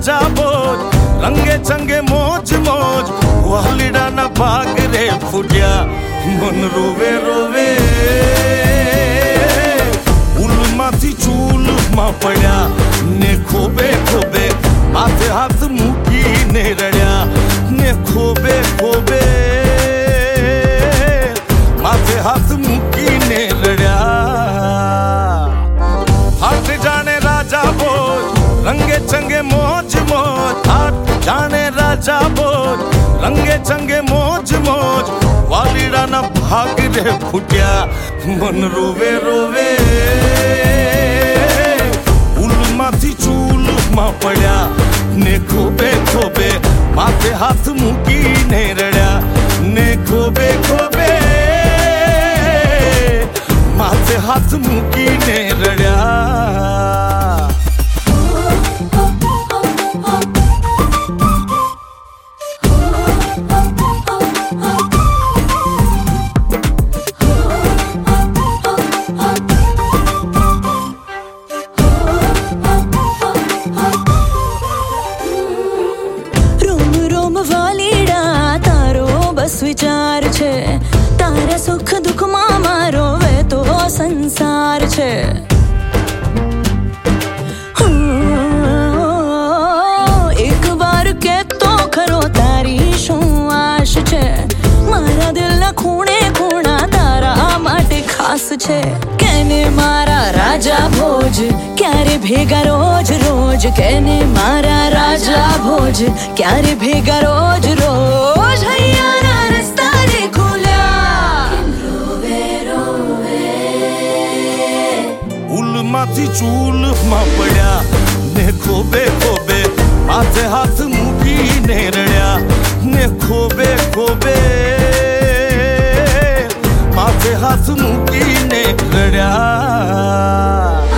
राजा बोज रंगे चंगे मौज मौज वालिड़ा ना भाग रे फुटिया मन रोवे रोवे उलमाथी चूल मा पड़ा ने खोबे खोबे माथे हाथ मुकी ने रड़िया ने खोबे खोबे माथे हाथ मुकी ने रड़िया हट जाने राजा बोज रंगे चंगे मौज मौज हट जाने राजा बोज रंगे चंगे मौज मौज वालिड़ा ना भाग रे फुटिया मन रोवे रोवे उलमाथी चूल मा पड़ा ने खोबे खोबे माथे हाथ मुकी ने रड़िया ने खोबे खोबे माथे हाथ मुकी ने रड़िया विचार छे तारा सुख दुख में मारो वे तो संसार छे एक बार के तो खरो तारी शू आश छे मारा दिल ना खूणे खूणा तारा माटे खास छे केने मारा राजा भोज क्यारे भेगा रोज रोज केने मारा राजा भोज क्यारे भेगा रोज रोज हैया माथी चूल मा पड़ा ने खोबे खोबे माथे हाथ मुकी ने रड़िया ने खोबे खोबे माथे हाथ मुकी ने रड़िया।